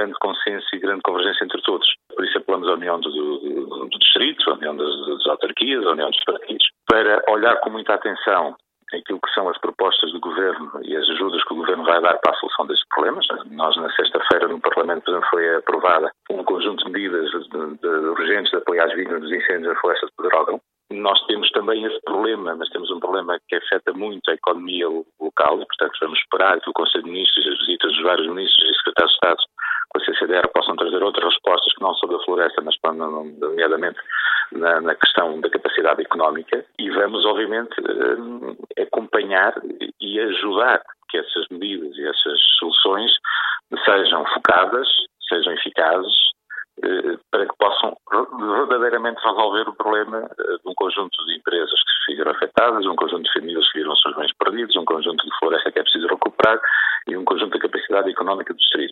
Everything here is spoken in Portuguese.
grande consenso e grande convergência entre todos. Por isso apelamos à união do distrito, à união das autarquias, à união dos partidos, para olhar com muita atenção aquilo que são as propostas do Governo e as ajudas que o Governo vai dar para a solução destes problemas. Nós, na sexta-feira, no Parlamento, por exemplo, foi aprovada um conjunto de medidas urgentes de apoio às vítimas dos incêndios na floresta de Pedrógão. Nós temos também esse problema, mas temos um problema que afeta muito a economia local e, portanto, vamos esperar que o Conselho de Ministros, as visitas dos vários ministros e secretários de Estado com a CCDR possam trazer outras respostas que não sobre a floresta, mas nomeadamente na questão da capacidade económica, e vamos, obviamente, acompanhar e ajudar que essas medidas e essas soluções sejam focadas, sejam eficazes, para que possam verdadeiramente resolver o problema de um conjunto de empresas que ficaram afetadas, um conjunto de famílias que viram os seus bens perdidos, um conjunto de floresta que é preciso recuperar e um conjunto da capacidade económica do distrito.